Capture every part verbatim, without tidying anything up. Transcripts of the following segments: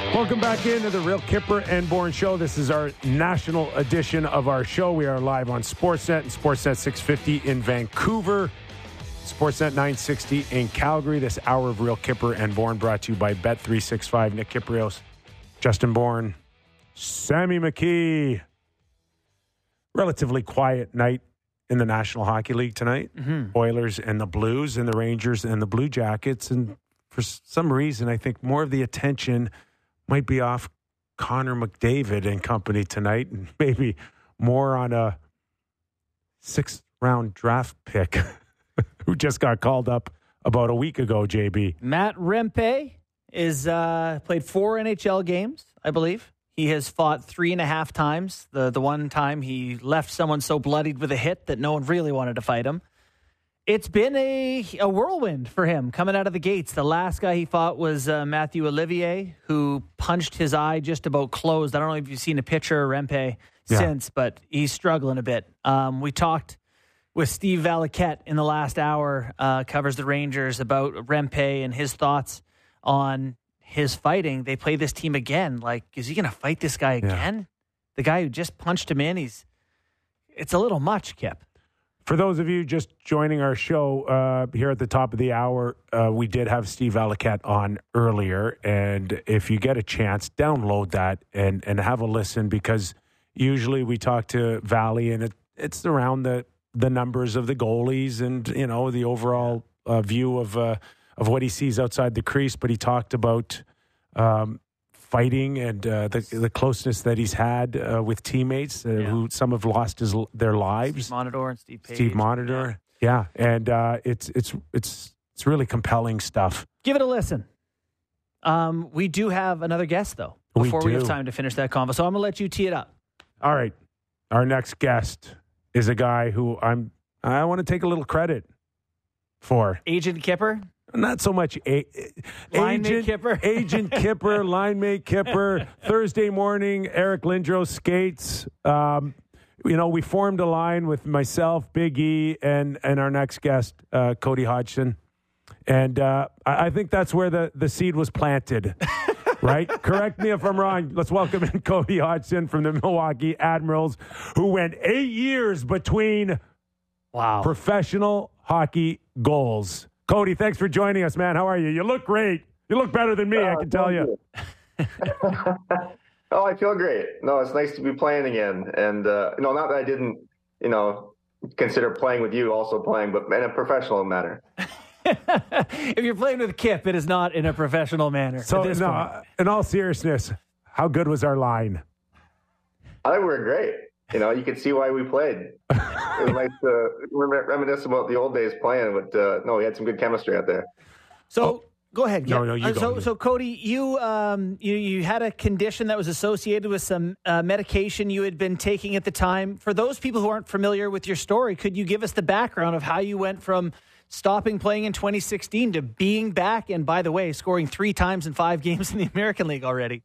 Welcome back into the Real Kipper and Bourne Show. This is our national edition of our show. We are live on Sportsnet and Sportsnet six fifty in Vancouver, Sportsnet nine sixty in Calgary. This hour of Real Kipper and Bourne brought to you by Bet three sixty-five. Nick Kypreos, Justin Bourne, Sammy McKee. Relatively quiet night in the National Hockey League tonight. Mm-hmm. Oilers and the Blues and the Rangers and the Blue Jackets. And for some reason, I think more of the attention might be off Connor McDavid and company tonight, and maybe more on a sixth-round draft pick who just got called up about a week ago, J B. Matt Rempe is uh, played four N H L games, I believe. He has fought three and a half times. The the one time he left someone so bloodied with a hit that no one really wanted to fight him. It's been a, a whirlwind for him coming out of the gates. The last guy he fought was uh, Matthew Olivier, who punched his eye just about closed. I don't know if you've seen a picture of Rempe yeah. since, but he's struggling a bit. Um, we talked with Steve Valiquette in the last hour, uh, covers the Rangers, about Rempe and his thoughts on his fighting. They play this team again. Like, is he going to fight this guy again? Yeah. The guy who just punched him in, he's it's a little much, Kip. For those of you just joining our show uh, here at the top of the hour, uh, we did have Steve Valiquette on earlier. And if you get a chance, download that and, and have a listen, because usually we talk to Valley and it, it's around the, the numbers of the goalies and, you know, the overall uh, view of uh, of what he sees outside the crease. But he talked about um, fighting and uh, the the closeness that he's had uh, with teammates uh, yeah. who some have lost his their lives. Steve Monitor and Steve Page. Steve Monitor, yeah, yeah. and uh, it's it's it's it's really compelling stuff. Give it a listen. Um, we do have another guest though before we, we have time to finish that convo, so I'm gonna let you tee it up. All right, our next guest is a guy who I'm I want to take a little credit for. Agent Kipper. Not so much a, line agent, mate Kipper. agent Kipper, line mate Kipper. Thursday morning, Eric Lindros skates. Um, you know, we formed a line with myself, Big E, and and our next guest, uh, Cody Hodgson. And uh, I, I think that's where the, the seed was planted, right? Correct me if I'm wrong. Let's welcome in Cody Hodgson from the Milwaukee Admirals, who went eight years between wow professional hockey goals. Cody, thanks for joining us, man. How are you? You look great. You look better than me, uh, I can tell you. you. Oh, I feel great. No, it's nice to be playing again. And, uh, you know, not that I didn't, you know, consider playing with you also playing, but in a professional manner. If you're playing with Kip, it is not in a professional manner. So, no, point. In all seriousness, how good was our line? I think we were great. You know, you could see why we played. It was nice to reminisce about the old days playing, but uh, no, we had some good chemistry out there. So oh. go ahead. No, no, you uh, go. So, so Cody, you um, you you had a condition that was associated with some uh, medication you had been taking at the time. For those people who aren't familiar with your story, could you give us the background of how you went from stopping playing in twenty sixteen to being back, and by the way, scoring three times in five games in the American League already?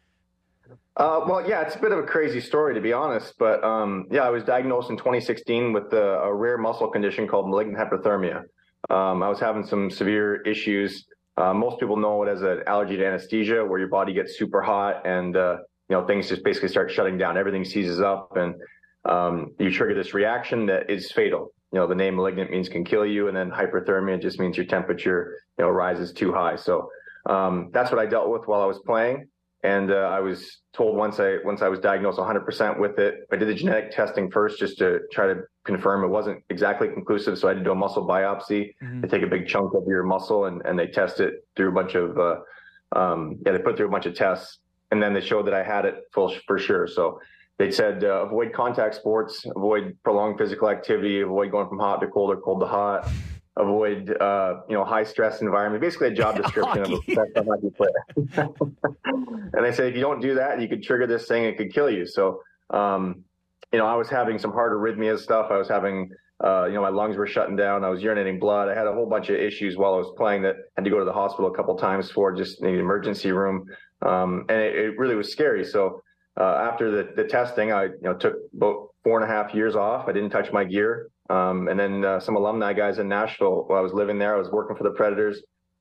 Uh, well, yeah, it's a bit of a crazy story, to be honest. But, um, yeah, I was diagnosed in twenty sixteen with a, a rare muscle condition called malignant hyperthermia. Um, I was having some severe issues. Uh, most people know it as an allergy to anesthesia, where your body gets super hot and, uh, you know, things just basically start shutting down. Everything seizes up and um, you trigger this reaction that is fatal. You know, the name malignant means can kill you, and then hyperthermia just means your temperature, you know, rises too high. So um, that's what I dealt with while I was playing. And uh, I was told once I once I was diagnosed one hundred percent with it, I did the genetic testing first just to try to confirm it wasn't exactly conclusive. So I had to do a muscle biopsy. Mm-hmm. They take a big chunk of your muscle and, and they test it through a bunch of, uh, um, yeah, they put through a bunch of tests. And then they showed that I had it full for sure. So they said uh, avoid contact sports, avoid prolonged physical activity, avoid going from hot to cold or cold to hot. Avoid, uh, you know, high stress environment. Basically, a job description of a professional hockey player. And they say if you don't do that, you could trigger this thing. It could kill you. So, um, you know, I was having some heart arrhythmia stuff. I was having, uh, you know, my lungs were shutting down. I was urinating blood. I had a whole bunch of issues while I was playing that I had to go to the hospital a couple times for, just in the emergency room. Um, and it, it really was scary. So uh, after the, the testing, I, you know, took about four and a half years off. I didn't touch my gear. Um, and then uh, some alumni guys in Nashville, while I was living there, I was working for the Predators.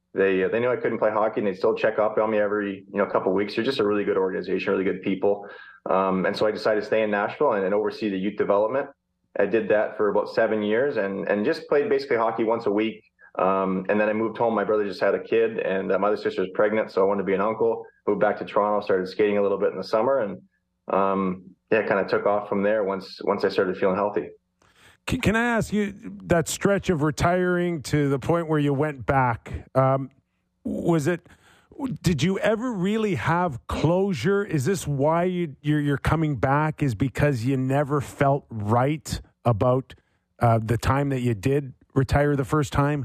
They uh, they knew I couldn't play hockey, and they still check up on me every you know couple of weeks. They're just a really good organization, really good people. Um, and so I decided to stay in Nashville and, and oversee the youth development. I did that for about seven years, and and just played basically hockey once a week. Um, and then I moved home. My brother just had a kid, and uh, my other sister was pregnant, so I wanted to be an uncle. Moved back to Toronto, started skating a little bit in the summer, and um, yeah, kind of took off from there once once I started feeling healthy. Can, can I ask you, that stretch of retiring to the point where you went back, um, was it, did you ever really have closure? Is this why you, you're, you're coming back, is because you never felt right about uh, the time that you did retire the first time?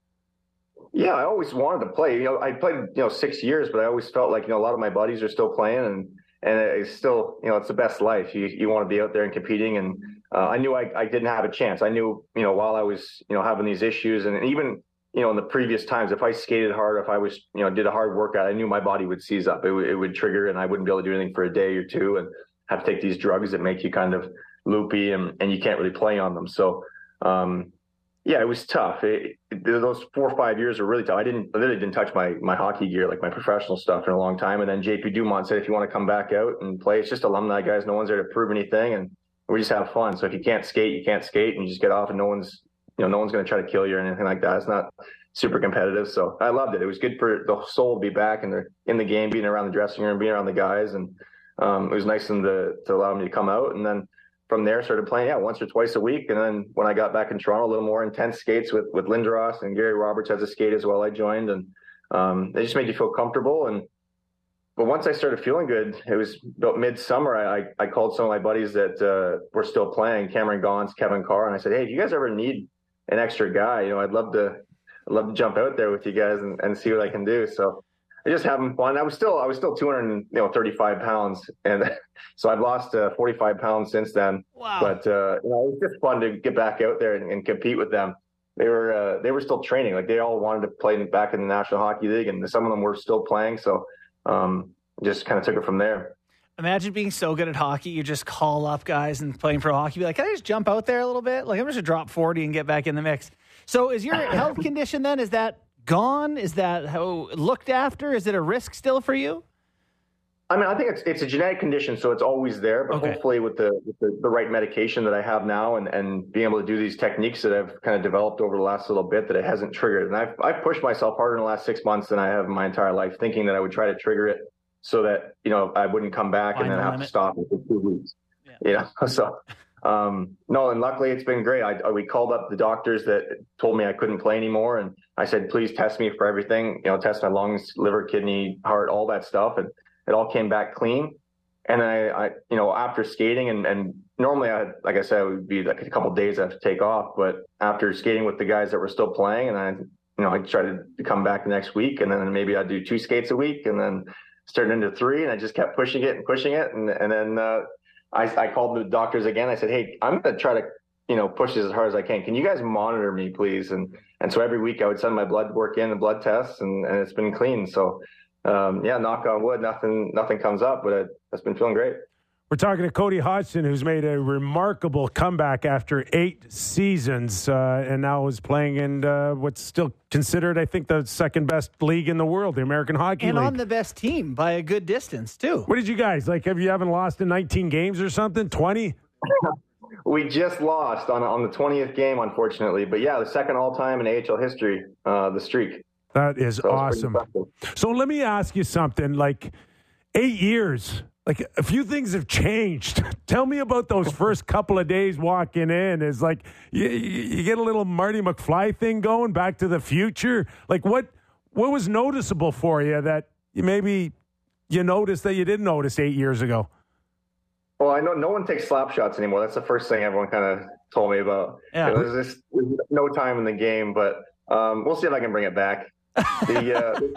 Yeah, I always wanted to play. You know, I played, you know, six years, but I always felt like, you know, a lot of my buddies are still playing, and and it's still, you know, it's the best life. You you want to be out there and competing, and uh, I knew I, I didn't have a chance. I knew, you know, while I was, you know, having these issues, and even, you know, in the previous times, if I skated hard, if I was, you know, did a hard workout, I knew my body would seize up. It would it would trigger, and I wouldn't be able to do anything for a day or two, and have to take these drugs that make you kind of loopy, and, and you can't really play on them. So, um, yeah, it was tough. It, it, those four or five years were really tough. I didn't, I literally didn't touch my my hockey gear, like my professional stuff, in a long time. And then J P Dumont said, if you want to come back out and play, it's just alumni guys. No one's there to prove anything, and we just have fun. So if you can't skate, you can't skate, and you just get off, and no one's, you know, no one's going to try to kill you or anything like that. It's not super competitive. So I loved it. It was good for the soul to be back in the in the game, being around the dressing room, being around the guys, and um, it was nice of them to to allow me to come out. And then from there, started playing, yeah, once or twice a week. And then when I got back in Toronto, a little more intense skates with, with Lindros, and Gary Roberts has a skate as well. I joined, and um, they just made you feel comfortable. And but once I started feeling good, it was about midsummer. I, I, I called some of my buddies that uh, were still playing, Cameron Gauns, Kevin Carr, and I said, hey, if you guys ever need an extra guy, you know, I'd love to, I'd love to jump out there with you guys and, and see what I can do. So I just having fun. I was still, I was still two hundred thirty-five pounds, and so I've lost uh, forty-five pounds since then. Wow! But uh, you know, it was just fun to get back out there and, and compete with them. They were, uh, they were still training. Like, they all wanted to play back in the National Hockey League, and some of them were still playing. So, um, just kind of took it from there. Imagine being so good at hockey, you just call up guys and playing pro hockey. Be like, can I just jump out there a little bit? Like, I'm just gonna drop forty and get back in the mix. So, is your health condition then? Is that gone? Is that how looked after? Is it a risk still for you? I mean, I think it's it's a genetic condition, so it's always there. But okay. hopefully, with the with the, the right medication that I have now, and, and being able to do these techniques that I've kind of developed over the last little bit, that it hasn't triggered. And I've I've pushed myself harder in the last six months than I have in my entire life, thinking that I would try to trigger it so that, you know, I wouldn't come back Find and then have limit. to stop it for two weeks. Yeah. You know, so. Um, no, and luckily it's been great. I, we called up the doctors that told me I couldn't play anymore, and I said, please test me for everything, you know, test my lungs, liver, kidney, heart, all that stuff. And it all came back clean. And then I, I you know, after skating, and, and normally I, like I said, it would be like a couple of days I have to take off, but after skating with the guys that were still playing, and I, you know, I tried to come back the next week, and then maybe I'd do two skates a week, and then started into three, and I just kept pushing it and pushing it. And, and then, uh, I, I called the doctors again. I said, hey, I'm going to try to, you know, push this as hard as I can. Can you guys monitor me, please? And and so every week I would send my blood work in, the blood tests, and, and it's been clean. So, um, yeah, knock on wood, nothing nothing comes up, but it, it's been feeling great. We're talking to Cody Hodgson, who's made a remarkable comeback after eight seasons, uh, and now is playing in uh, what's still considered, I think, the second best league in the world, the American Hockey and League. And on the best team by a good distance, too. What did you guys, like, have you haven't lost in nineteen games or something, twenty? We just lost on on the twentieth game, unfortunately. But, yeah, the second all-time in A H L history, uh, the streak. That is so awesome. So let me ask you something, like, eight years – like, a few things have changed. Tell me about those first couple of days walking in. Is like you, you get a little Marty McFly thing going, Back to the Future. Like, what what was noticeable for you that you maybe you noticed that you didn't notice eight years ago? Well, I know no one takes slap shots anymore. That's the first thing everyone kind of told me about. Yeah. You know, there's just there's no time in the game, but um, we'll see if I can bring it back. The uh,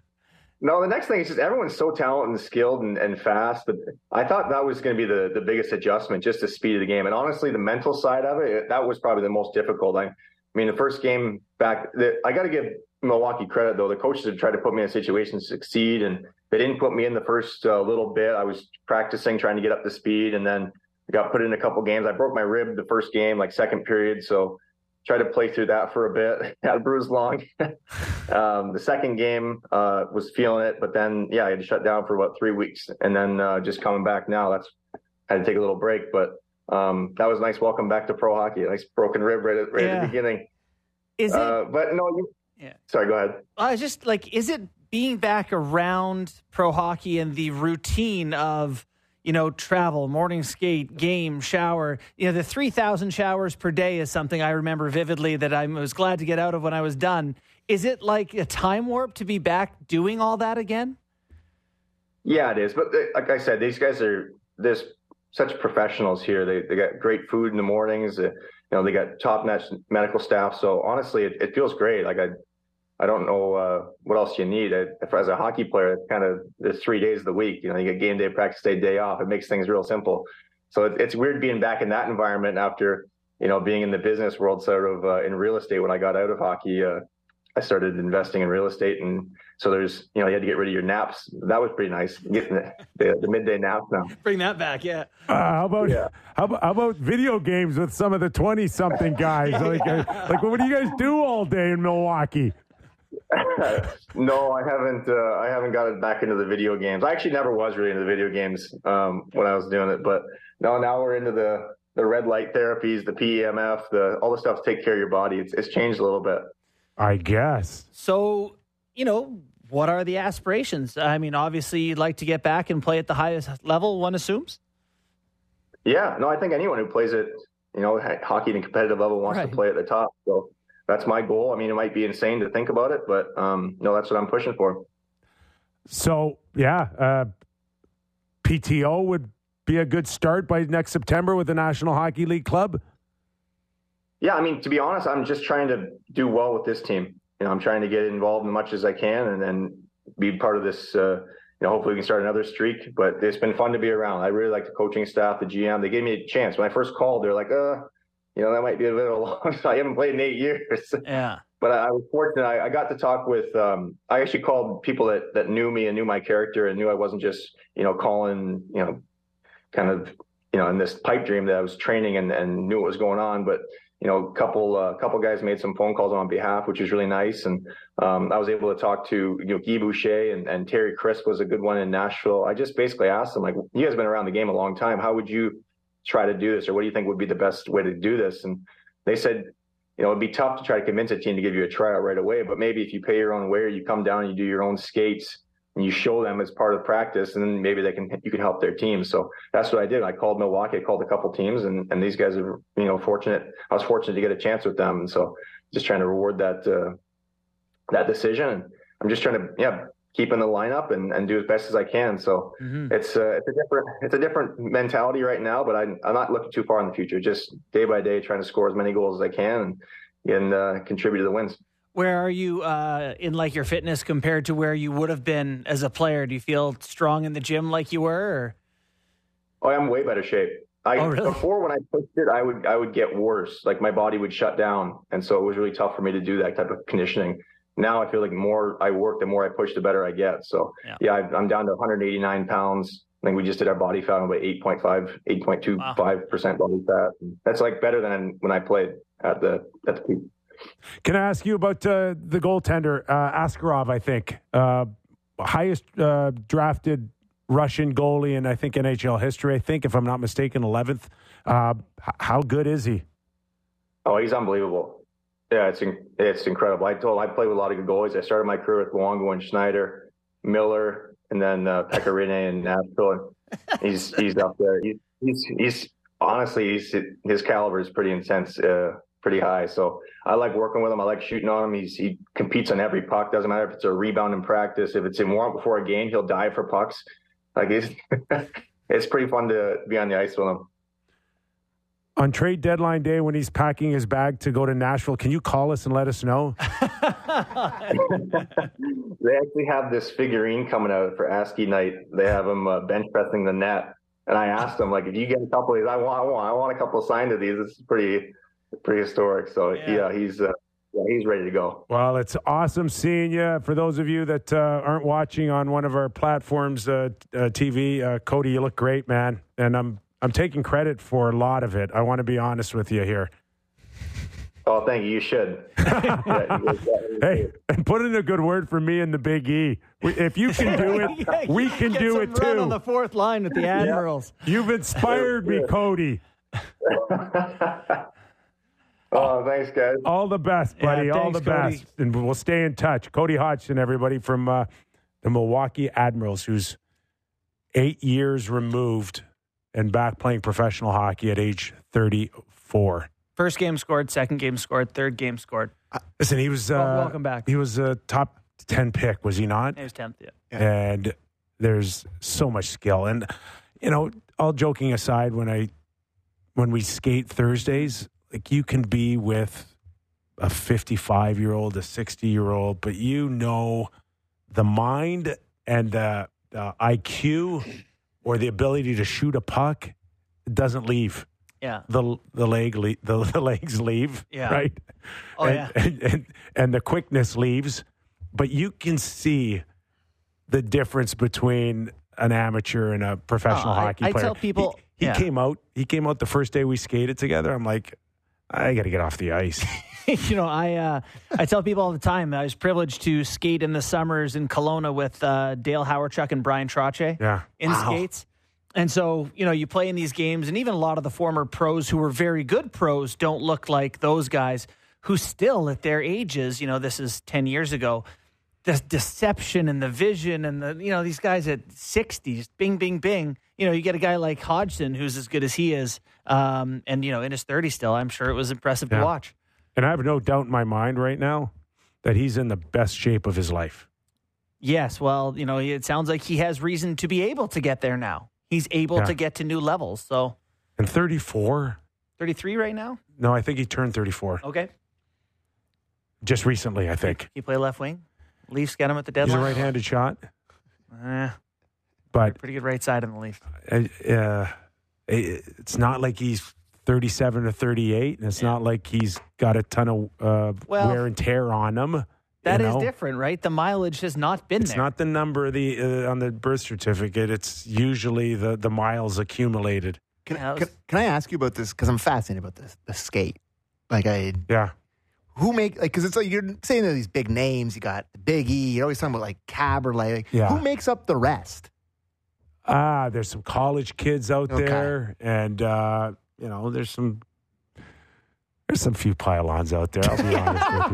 No, the next thing is just everyone's so talented and skilled and, and fast. But I thought that was going to be the, the biggest adjustment, just the speed of the game. And honestly, the mental side of it, that was probably the most difficult. I, I mean, the first game back, the, I got to give Milwaukee credit, though. The coaches had tried to put me in a situation to succeed, and they didn't put me in the first uh, little bit. I was practicing, trying to get up to speed, and then I got put in a couple games. I broke my rib the first game, like second period. So tried to play through that for a bit. Had a bruised lung. um, the second game uh, was feeling it, but then yeah, I had to shut down for about three weeks, and then uh, just coming back now. That's had to take a little break, but um, that was a nice welcome back to pro hockey. A nice broken rib right at, right yeah. at the beginning. Is it? Uh, but no, you, yeah. Sorry, go ahead. I was just like, is it being back around pro hockey and the routine of, you know, travel, morning skate, game, shower, you know, the three thousand showers per day is something I remember vividly that I was glad to get out of when I was done. Is it like a time warp to be back doing all that again? Yeah, it is. But they, like I said, these guys are, there's such professionals here. They they got great food in the mornings. Uh, you know, they got top-notch medical staff. So honestly, it, it feels great. Like I, I don't know uh, what else you need. I, if, as a hockey player, it's kind of there's three days of the week. You know, you get game day, practice day, day off. It makes things real simple. So it, it's weird being back in that environment after, you know, being in the business world, sort of uh, in real estate. When I got out of hockey, uh, I started investing in real estate, and so there's, you know, you had to get rid of your naps. That was pretty nice, getting the, the, the midday nap now. Bring that back, yeah. Uh, how about yeah. how, about, how about video games with some of the twenty-something guys? like, uh, like, what do you guys do all day in Milwaukee? No, I haven't. Uh, I haven't got it back into the video games. I actually never was really into the video games um, when I was doing it, but no, now we're into the the red light therapies, the P E M F, the all the stuff to take care of your body. It's, it's changed a little bit, I guess. So, you know, what are the aspirations? I mean, obviously, you'd like to get back and play at the highest level, one assumes? Yeah. No, I think anyone who plays it, you know, hockey at a competitive level wants right. to play at the top. So that's my goal. I mean, it might be insane to think about it, but um, no, that's what I'm pushing for. So, yeah, uh, P T O would be a good start by next September with the National Hockey League club? Yeah, I mean, to be honest, I'm just trying to do well with this team. You know, I'm trying to get involved as much as I can and then be part of this, uh, you know, hopefully we can start another streak. But it's been fun to be around. I really like the coaching staff, the G M. They gave me a chance. When I first called, they're like, uh, you know, that might be a little long. I haven't played in eight years. Yeah. But I, I was fortunate. I, I got to talk with, um, I actually called people that, that knew me and knew my character and knew I wasn't just, you know, calling, you know, kind of, you know, in this pipe dream that I was training and, and knew what was going on. But, you know, a couple, uh, couple guys made some phone calls on my behalf, which was really nice. And um, I was able to talk to, you know, Guy Boucher and, and Terry Crisp was a good one in Nashville. I just basically asked them, like, you guys have been around the game a long time. How would you try to do this? Or what do you think would be the best way to do this? And they said, you know, it'd be tough to try to convince a team to give you a tryout right away. But maybe if you pay your own way, you come down and you do your own skates and you show them as part of practice, and then maybe they can, you can help their team. So that's what I did. I called Milwaukee, I called a couple teams, and, and these guys are, you know, fortunate. I was fortunate to get a chance with them. And so just trying to reward that, uh, that decision. And I'm just trying to, yeah, keep in the lineup and, and do as best as I can. So mm-hmm. it's, uh, it's a different, it's a different mentality right now, but I'm, I'm not looking too far in the future, just day by day, trying to score as many goals as I can and, and uh, contribute to the wins. Where are you uh, in like your fitness compared to where you would have been as a player? Do you feel strong in the gym like you were? Or? Oh, I'm way better shape. I, oh, really? Before when I pushed it, I would I would get worse. Like my body would shut down, and so it was really tough for me to do that type of conditioning. Now I feel like the more I work, the more I push, the better I get. So yeah, yeah I'm down to one hundred eighty-nine pounds. I think we just did our body fat on about eight point five, eight point two five percent body fat. That's like better than when I played at the at the peak. Can I ask you about uh, the goaltender, uh, Askarov, I think. Uh, highest uh, drafted Russian goalie in, I think, N H L history, I think, if I'm not mistaken, eleventh. Uh, how good is he? Oh, he's unbelievable. Yeah, it's it's incredible. I told I played with a lot of good goalies. I started my career with Luongo and Schneider, Miller, and then uh, Pekka Rinne in Nashville. He's he's up there. He's he's, he's honestly he's, his caliber is pretty intense. Uh, pretty high. So I like working with him. I like shooting on him. He's, he competes on every puck. Doesn't matter if it's a rebound in practice. If it's in warm before a game, he'll dive for pucks. Like it's, it's pretty fun to be on the ice with him. On trade deadline day, when he's packing his bag to go to Nashville, can you call us and let us know? They actually have this figurine coming out for ASCII night. They have him uh, bench pressing the net. And I asked him, like, if you get a couple of these, I want, I want, I want a couple signed of these. It's pretty, pretty historic. So yeah, yeah he's uh, yeah, he's ready to go. Well, it's awesome seeing you. For those of you that uh, aren't watching on one of our platforms, uh, uh, T V, uh, Cody, you look great, man. And I'm I'm taking credit for a lot of it. I want to be honest with you here. Oh, thank you. You should. Yeah, you hey, and put in a good word for me and the Big E. We, if you can do it, Yeah, we can Get do some it run too. on the fourth line with the Admirals. You've inspired me, Cody. Oh, thanks, guys. All the best, buddy. Yeah, All thanks, the best. Cody. And we'll stay in touch. Cody Hodgson, everybody, from uh, the Milwaukee Admirals, who's eight years removed and back playing professional hockey at age thirty-four. First game scored, second game scored, third game scored. Listen, he was uh, Well, welcome back. He was a top ten pick, was he not? It was tenth, yeah. And there's so much skill. And you know, all joking aside, when I when we skate Thursdays, like you can be with a fifty-five year old, a sixty year old, but you know the mind and the, the I Q or the ability to shoot a puck doesn't leave. Yeah. The the leg le- the, the legs leave, Yeah. right? Oh, and, yeah. and, and and the quickness leaves, but you can see the difference between an amateur and a professional Oh, I- hockey I player. tell people- he, he yeah. came out. He came out the first day we skated together. I'm like, I got to get off the ice. you know, I uh, I tell people all the time, I was privileged to skate in the summers in Kelowna with uh, Dale Howarchuk and Brian Trottier Yeah. in Wow. skates. And so, you know, you play in these games, and even a lot of the former pros who were very good pros don't look like those guys who still, at their ages, you know, this is ten years ago, the deception and the vision and the, you know, these guys at sixties, bing, bing, bing. You know, you get a guy like Hodgson who's as good as he is, um, and, you know, in his thirties still. I'm sure it was impressive Yeah. to watch. And I have no doubt in my mind right now that he's in the best shape of his life. Yes, well, you know, it sounds like he has reason to be able to get there now. He's able Yeah. to get to new levels. So, And thirty-four? thirty-three right now? No, I think he turned thirty-four. Okay. Just recently, I think. He play left wing. Leafs get him at the He's a deadline. right-handed shot, Eh, but pretty good right side in the Leafs. uh, uh, it's not like he's thirty-seven or thirty-eight, and it's Yeah. not like he's got a ton of uh, Well, wear and tear on him. That you is know? different, right? The mileage has not been It's there. not the number of the uh, on the birth certificate. It's usually the, the miles accumulated. Can, Yeah, that can, was- can I ask you about this? Because I'm fascinated about this, the skate. Like, I, Yeah. who make, like, because it's like you're saying these big names. You got Big E. You're always talking about, like, Caberlet. Like, Yeah. who makes up the rest? Ah, there's some college kids out Okay. there, and uh, you know, there's some there's some few pylons out there. I'll be honest with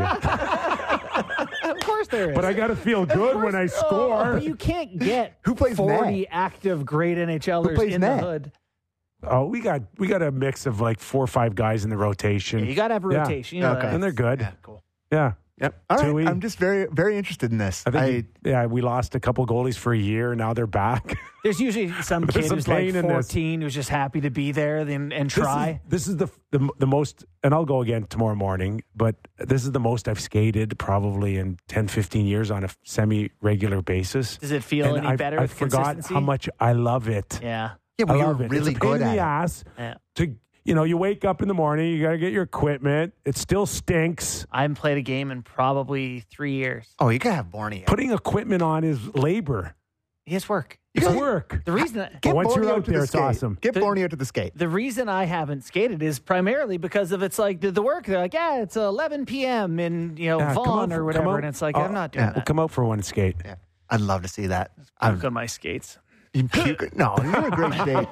you. Of course there is. But I got to feel good when I Oh, score. but you can't get Who plays forty net? active great NHLers plays in net? the hood. Oh, we got we got a mix of like four or five guys in the rotation. Yeah, you got to have a Yeah. rotation. You know Okay. that. And they're good. Yeah, cool. Yeah. Yep. All right. Tui. I'm just very, very interested in this. I think, I, he- yeah, we lost a couple goalies for a year. Now they're back. There's usually some There's kid some who's like pain in this. fourteen who's just happy to be there and, and try. This is, this is the, the the most, and I'll go again tomorrow morning, but this is the most I've skated probably in ten, fifteen years on a semi-regular basis. Does it feel And any I, better I with forgot consistency? how much I love it. Yeah. yeah, I but you're love it. really it's a pain good in at the it. ass Yeah. to, you know, you wake up in the morning, you got to get your equipment. It still stinks. I haven't played a game in probably three years. Oh, you gotta have Borneo. Putting equipment on is labor. Yes, work. It's gotta- work. The reason I, Get once you're Borneo out to there, the it's skate. awesome. Get The- Borneo to the skate. the reason I haven't skated is primarily because of it's like the, the work. They're like, yeah, it's eleven p.m. in you know Yeah, come Vaughan out or for- whatever, come out. and it's like Oh, I'm not doing yeah. We'll that. come out for one skate. Yeah. I'd love to see that. I'm I'm, on my skates. you puke. No, you're a great skate.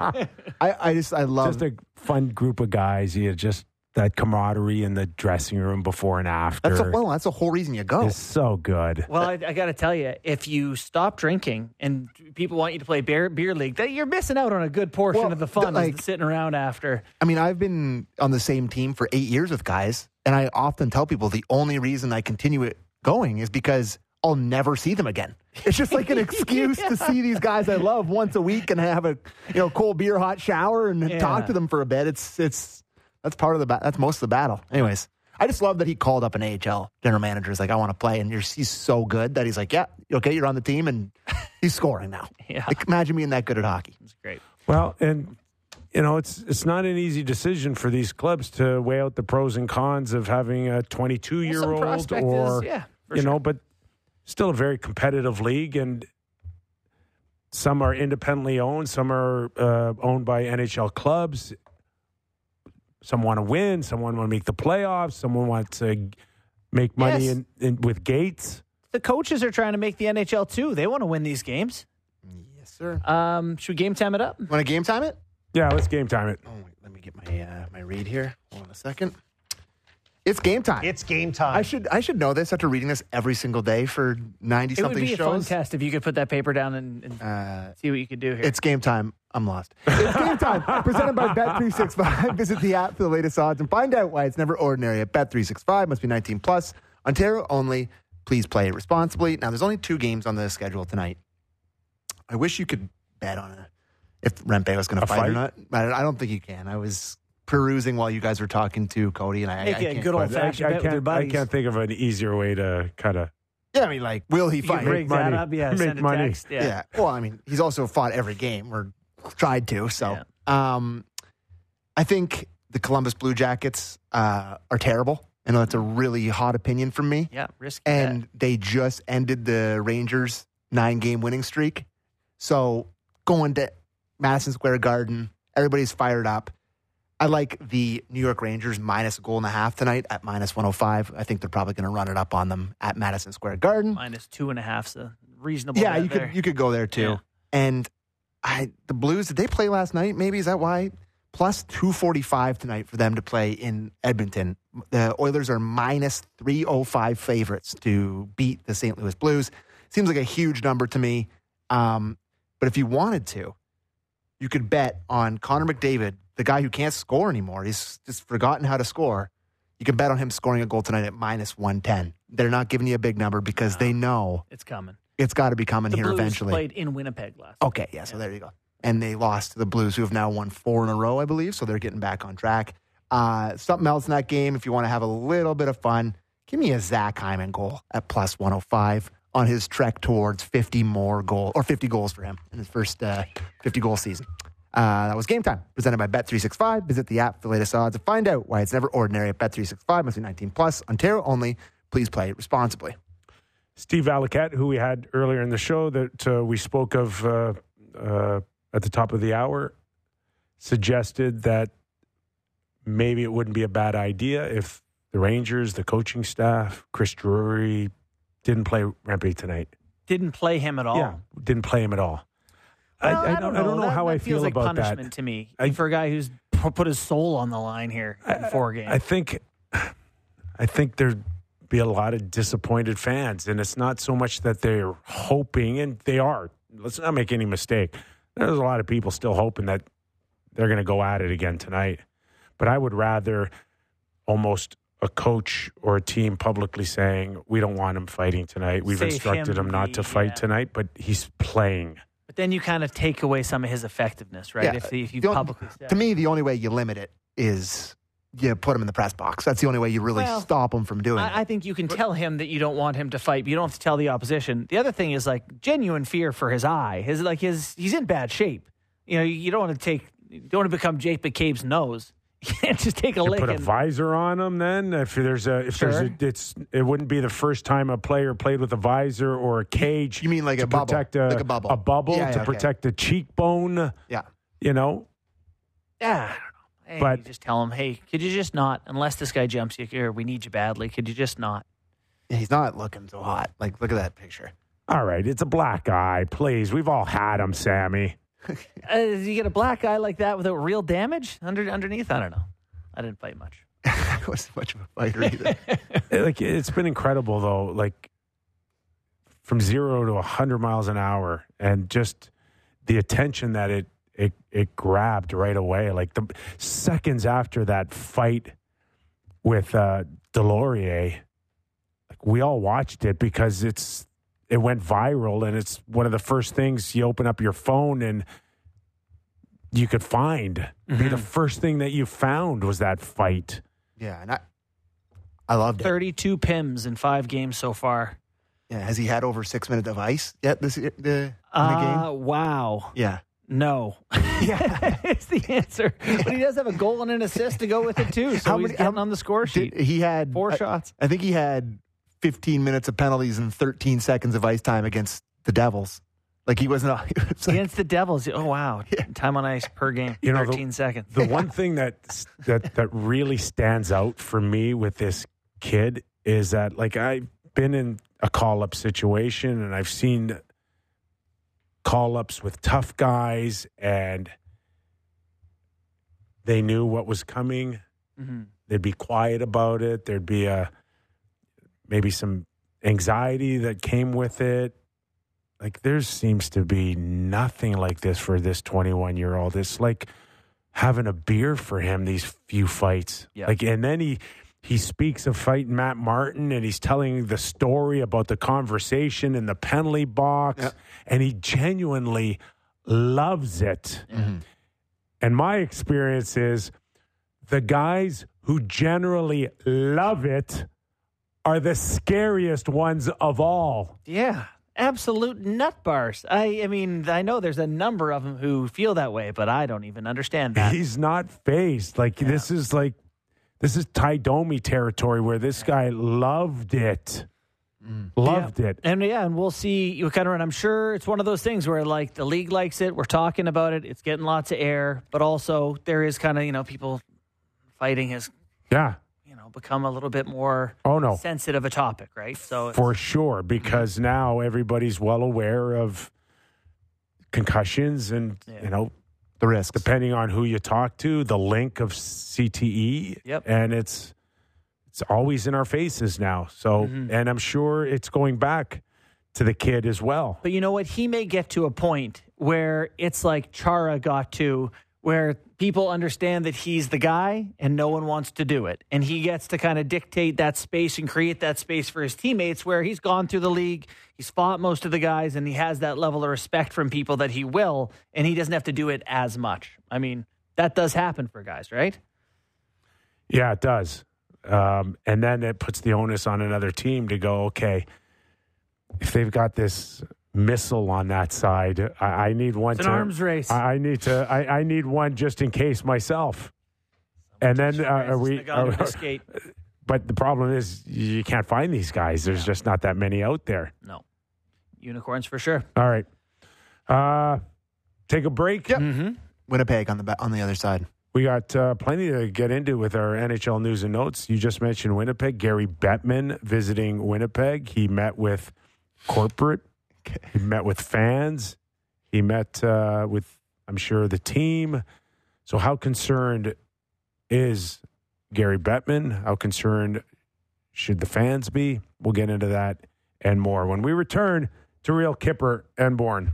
I, I just, I love Just a fun group of guys. You just that camaraderie in the dressing room before and after. That's a, well, that's the whole reason you go. It's so good. Well, I, I got to tell you, if you stop drinking and people want you to play beer, beer league, that you're missing out on a good portion Well, of the fun, like- is sitting around after. I mean, I've been on the same team for eight years with guys, and I often tell people the only reason I continue it going is because I'll never see them again. It's just like an excuse to see these guys I love once a week and have a you know cold beer, hot shower, and Yeah. talk to them for a bit. It's it's that's part of the ba- that's most of the battle. Anyways, I just love that he called up an A H L general manager. He's like, I want to play, and you're, he's so good that he's like, yeah, okay, you're on the team, and he's scoring now. Yeah. Like, imagine being that good at hockey. It's great. Well, and you know, it's it's not an easy decision for these clubs to weigh out the pros and cons of having a twenty-two year Well, some old prospect or is- yeah, for you sure. know, but still a very competitive league, and some are independently owned, some are uh, owned by N H L clubs. some want to win, someone want to make the playoffs, someone wants to make money Yes. in, in with Gates. The coaches are trying to make the N H L too. They want to win these games. Yes, sir. Um, should we game time it up? Want to game time it? Yeah, let's game time it. Oh, wait, let me get my uh, my read here. Hold on a second. It's game time. It's game time. I should I should know this after reading this every single day for ninety It would something be a fun shows. test if you could put that paper down and, and Uh, see what you could do here. It's game time. I'm lost. It's game time. Presented by Bet three sixty-five. Visit the app for the latest odds and find out why it's never ordinary at Bet three sixty-five. Must be nineteen plus. Ontario only. Please play responsibly. Now, there's only two games on the schedule tonight. I wish you could bet on it if Rempe was going to A fight, fight? or not. But I don't think you can. I was perusing while you guys were talking to Cody, and I, Make I it a can't. good But old I, fashioned I bet with your can't. I buddies. can't think of an easier way to kind of. Yeah, I mean, like, will he You fight? can rig money. that up. Yeah, Make send a money. text. Yeah. Yeah. Well, I mean, he's also fought every game or tried to. So, um, I think the Columbus Blue Jackets uh, are terrible. I know that's a really hot opinion from me. Yeah, risky. And bet. they just ended the Rangers' nine-game winning streak. So going to Madison Square Garden, everybody's fired up. I like the New York Rangers minus a goal and a half tonight at minus one oh five. I think they're probably going to run it up on them at Madison Square Garden. Minus two and a half's a reasonable. Yeah, bet you there. could you could go there too. Yeah. And I the Blues, did they play last night? Maybe is that why? Plus two forty five tonight for them to play in Edmonton. The Oilers are minus three oh five favorites to beat the Saint Louis Blues. Seems like a huge number to me. Um, but if you wanted to, you could bet on Connor McDavid, the guy who can't score anymore. He's just forgotten how to score. You can bet on him scoring a goal tonight at minus one ten. They're not giving you a big number because they know It's coming. it's got to be coming The here Blues eventually. played in Winnipeg last. Okay, yeah, so there you go. And they lost to the Blues, who have now won four in a row, I believe, so they're getting back on track. Uh, something else in that game, if you want to have a little bit of fun, give me a Zach Hyman goal at plus one oh five on his trek towards fifty more goals, or fifty goals for him in his first uh, fifty-goal season. Uh, that was Game Time, presented by Bet three sixty-five. Visit the app for the latest odds and find out why it's never ordinary at Bet three sixty-five. Must be nineteen plus. Ontario only. Please play responsibly. Steve Valiquette, who we had earlier in the show that uh, we spoke of uh, uh, at the top of the hour, suggested that maybe it wouldn't be a bad idea if the Rangers, the coaching staff, Chris Drury didn't play Rempe tonight. Didn't play him at all. Yeah, didn't play him at all. Well, I, I, don't, I don't know That- how that I feels feel like about punishment that. to me I- for a guy who's p- put his soul on the line here in four games. I think, I think there'd be a lot of disappointed fans, and it's not so much that they're hoping, and they are. Let's not make any mistake. There's a lot of people still hoping that they're going to go at it again tonight. But I would rather almost a coach or a team publicly saying, we don't want him fighting tonight. We've Save instructed him him not to the- fight yeah. tonight, but he's playing. but then you kind of take away some of his effectiveness, right? Yeah, if, the, if you the only- publicly say To me, the only way you limit it is you put him in the press box. That's the only way you really Well, stop him from doing it. I, I think you can tell him that you don't want him to fight, but you don't have to tell the opposition. The other thing is like genuine fear for his eye. His like his he's in bad shape. You know, you don't want to take you don't want to become Jake McCabe's nose. You can't just take a You lick. put a and, visor on him. Then, if there's a, if Sure. there's a, it's, it wouldn't be the first time a player played with a visor or a cage. You mean like to a bubble. protect a, Like a bubble. a bubble Yeah, yeah, to okay. protect the cheekbone. yeah. You know, yeah, I don't know. Hey, But- you just tell him, hey, could you just not? Unless this guy jumps you here, we need you badly. Could you just not? Yeah, he's not looking so hot. Like, look at that picture. all right, it's a black eye. Please, we've all had them, Sammy. Uh, you get a black eye like that without real damage under underneath. I don't know. I didn't fight much. I wasn't much of a fighter either. Like, it's been incredible though. Like from zero to a hundred miles an hour, and just the attention that it it it grabbed right away. Like the seconds after that fight with uh, Delorier, like we all watched it because it's it went viral, and it's one of the first things you open up your phone and you could find. Mm-hmm. Be the first thing that you found was that fight. Yeah, and I, I loved it. Thirty-two P I Ms in five games so far. Yeah, has he had over six minutes of ice yet this the, in the Uh, game? wow. Yeah. No. Yeah, it's the answer. But he does have a goal and an assist to go with it too. So How he's many- getting how- on the score sheet. Did, he had Four I, shots. I think he had fifteen minutes of penalties and thirteen seconds of ice time against the Devils. Like he wasn't. He was like, Against the Devils. Oh, wow. Yeah. Time on ice per game, You know, the- thirteen seconds. The one thing that that that really stands out for me with this kid is that, like, I've been in a call-up situation and I've seen call-ups with tough guys, and they knew what was coming. Mm-hmm. They'd be quiet about it. There'd be a maybe some anxiety that came with it. Like, there seems to be nothing like this for this twenty-one-year-old. It's like having a beer for him, these few fights. Yeah. Like, and then he he speaks of fighting Matt Martin, and he's telling the story about the conversation in the penalty box, Yeah. and he genuinely loves it. mm-hmm. And my experience is the guys who generally love it are the scariest ones of all. Yeah. Absolute nut bars. I, I mean, I know there's a number of them who feel that way, but I don't even understand that. He's not phased. Like, Yeah. this is like, this is Ty Domi territory where this guy loved it. Loved it. And yeah, and we'll see. You kind of, and I'm sure it's one of those things where like the league likes it. We're talking about it. It's getting lots of air, but also there is kind of, you know, people fighting has, Yeah. you know, become a little bit more Oh, no. sensitive a topic, right? So For sure, because now everybody's well aware of concussions and, Yeah. you know, The risks. depending on who you talk to, the link of C T E. Yep. And it's it's always in our faces now. So, Mhm. and I'm sure it's going back to the kid as well. But you know what? He may get to a point where it's like Chara got to, where people understand that he's the guy and no one wants to do it. And he gets to kind of dictate that space and create that space for his teammates, where he's gone through the league, he's fought most of the guys, and he has that level of respect from people that he will, and he doesn't have to do it as much. I mean, that does happen for guys, right? Yeah, it does. Um, and then it puts the onus on another team to go, okay, if they've got this missile on that side, I, I need one It's to an arms race. I, I need to. I, I need one just in case myself. And then uh, are we? Are, Are, but the problem is you can't find these guys. There's just not that many out there. no. Unicorns for sure. All right, uh, take a break. Yep. Mm-hmm. Winnipeg on the ba- on the other side. We got uh, plenty to get into with our N H L news and notes. You just mentioned Winnipeg. Gary Bettman visiting Winnipeg. He met with corporate. He met with fans. He met uh, with, I'm sure, the team. So how concerned is Gary Bettman? How concerned should the fans be? We'll get into that and more when we return to Real Kipper and Bourne.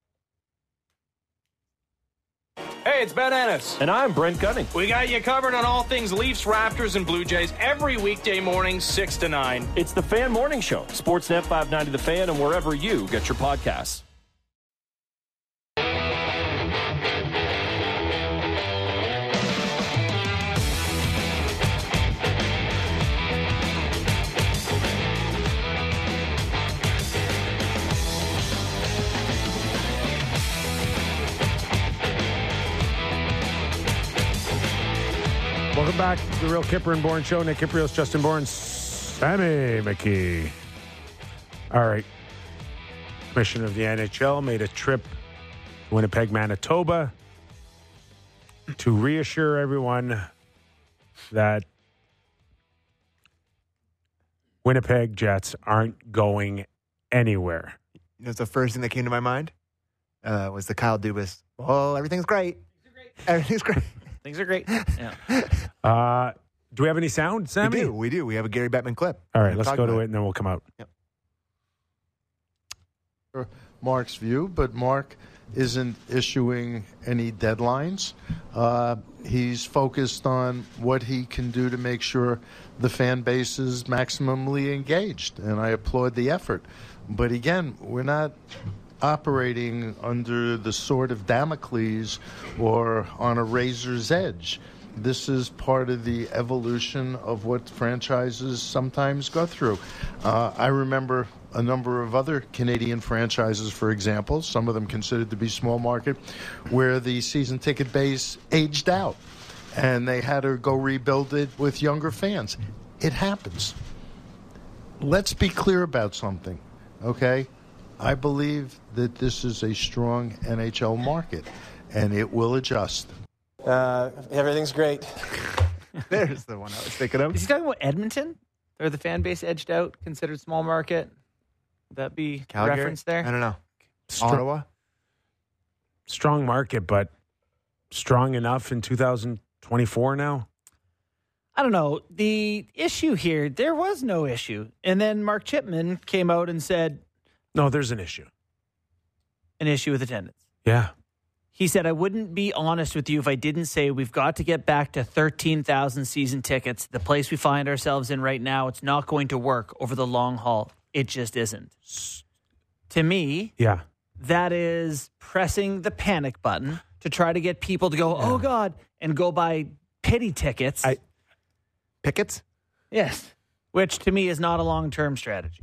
Hey, it's Ben Ennis. And I'm Brent Gunning. We got you covered on all things Leafs, Raptors, and Blue Jays every weekday morning, six to nine. It's the Fan Morning Show. Sportsnet five ninety The Fan, and wherever you get your podcasts. Welcome back to the Real Kipper and Bourne Show. Nick Kiprios, Justin Bourne, Sammy McKee. All right. Commissioner of the N H L made a trip to Winnipeg, Manitoba to reassure everyone that Winnipeg Jets aren't going anywhere. You know, the first thing that came to my mind uh, was the Kyle Dubas. Oh, everything's great. Everything's great. Things are great. Yeah. Uh, do we have any sound, Sammy? We do. We do. We have a Gary Bettman clip. All right, We'll let's talk go to about it and then we'll come out. Mark's view, but Mark isn't issuing any deadlines. Uh, he's focused on what he can do to make sure the fan base is maximally engaged, and I applaud the effort. But again, we're not operating under the sword of Damocles or on a razor's edge. This is part of the evolution of what franchises sometimes go through. Uh, I remember a number of other Canadian franchises, for example, some of them considered to be small market, where the season ticket base aged out and they had to go rebuild it with younger fans. It happens. Let's be clear about something, okay? I believe that this is a strong N H L market, and it will adjust. Uh, everything's great. There's the one I was thinking of. Is he talking about Edmonton? Or the fan base edged out, considered small market? Would that be Calgary? reference there? I don't know. Str- Ottawa? Strong market, but strong enough in two thousand twenty-four now? I don't know. The issue here, there was no issue. And then Mark Chipman came out and said, No, there's an issue. an issue with attendance. Yeah. He said, I wouldn't be honest with you if I didn't say we've got to get back to thirteen thousand season tickets. The place we find ourselves in right now, it's not going to work over the long haul. It just isn't. To me, Yeah. that is pressing the panic button to try to get people to go, oh, God, and go buy pity tickets. I- Pickets? yes, which to me is not a long-term strategy.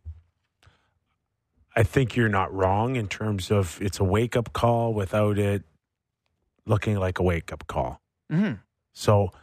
I think you're not wrong in terms of it's a wake-up call without it looking like a wake-up call. Mm-hmm. So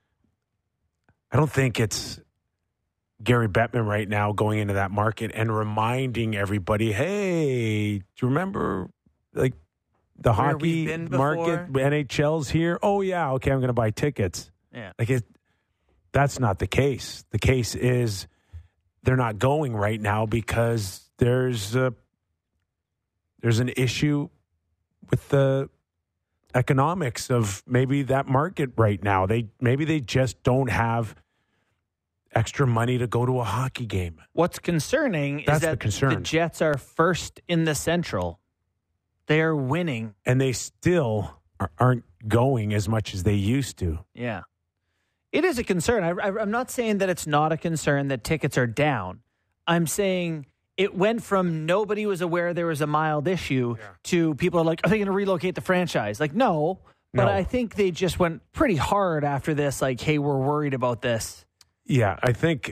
I don't think it's Gary Bettman right now going into that market and reminding everybody, hey, do you remember like the Where hockey we've been market, before? N H L's here? Oh, yeah, okay, I'm going to buy tickets. Yeah. Like it, that's not the case. The case is they're not going right now because there's a, there's an issue with the economics of maybe that market right now. They maybe they just don't have extra money to go to a hockey game. What's concerning That's is that the concern. Jets are first in the Central. They are winning. And they still are, aren't going as much as they used to. Yeah. It is a concern. I, I, I'm not saying that it's not a concern that tickets are down. I'm saying it went from nobody was aware there was a mild issue to people are like, are they going to relocate the franchise? Like, no. But No. I think they just went pretty hard after this. Like, hey, we're worried about this. Yeah, I think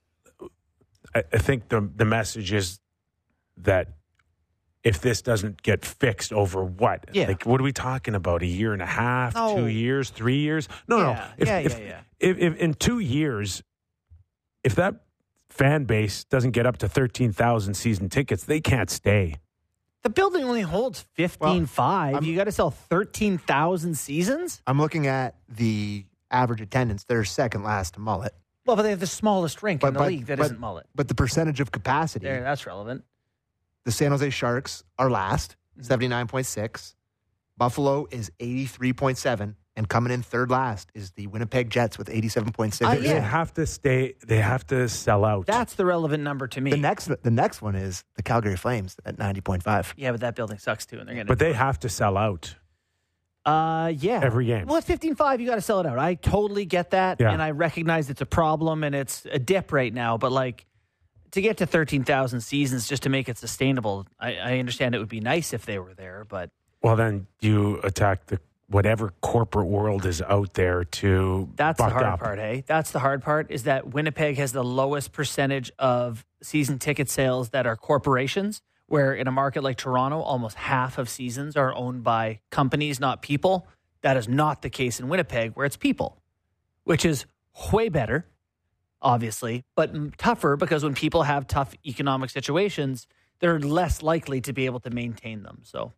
I, I think the the message is that if this doesn't get fixed over what? Yeah. Like, what are we talking about? A year and a half, No. two years, three years? No, Yeah, no. If, yeah, if, yeah, yeah. If, if in two years, if that fan base doesn't get up to thirteen thousand season tickets, they can't stay. The building only holds fifteen five. I'm- You got to sell thirteen thousand seasons? I'm looking at the average attendance. They're second last to Mullet. Well, but they have the smallest rink in the league that but, not Mullet. But the percentage of capacity, There, that's relevant. the San Jose Sharks are last, Mm-hmm. seventy-nine point six. Buffalo is eighty-three point seven. And coming in third last is the Winnipeg Jets with eighty-seven point six. Uh, They yeah. have to stay. They have to sell out. That's the relevant number to me. The next, the next one is the Calgary Flames at ninety point five. Yeah, but that building sucks too, and they're going to. but they have to sell out. Uh, yeah. Every game. Well, at fifteen five, you got to sell it out. I totally get that. Yeah. And I recognize it's a problem and it's a dip right now. But, like, to get to thirteen thousand seasons just to make it sustainable, I, I understand it would be nice if they were there. But Well, then you attack the whatever corporate world is out there to that's the buck hard up. part, hey? That's the hard part is that Winnipeg has the lowest percentage of season ticket sales that are corporations, where in a market like Toronto, almost half of seasons are owned by companies, not people. That is not the case in Winnipeg, where it's people, which is way better, obviously, but m- tougher because when people have tough economic situations, they're less likely to be able to maintain them. So